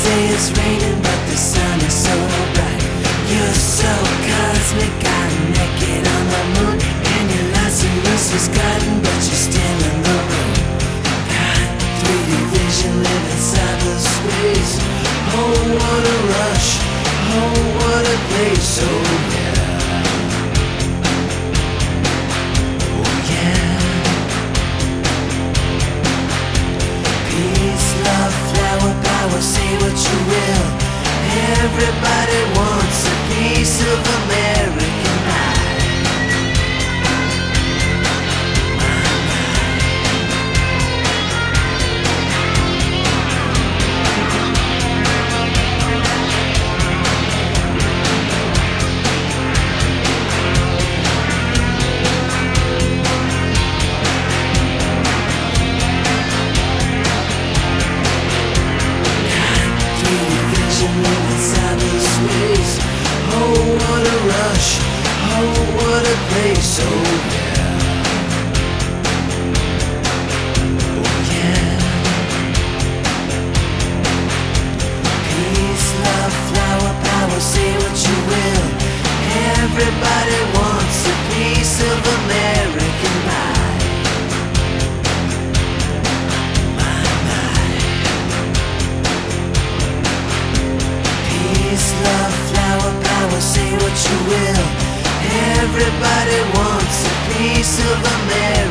say it's raining, but the sun is so bright. You're so cosmic, I'm naked on the moon, and your lost and loose is garden, but you're still in the room. Got 3D vision, live inside the space. Oh, what a rush, oh, what a place, oh yeah. Oh yeah. Peace, love, flower, power, say what you will. Everybody wants a piece of American pie. Inside the space. Oh, what a rush, oh, what a place, oh yeah. Oh yeah. Peace, love, flower, power, say what you will. Everybody wants a piece of American pie. Love, flower, power, say what you will. Everybody wants a piece of America.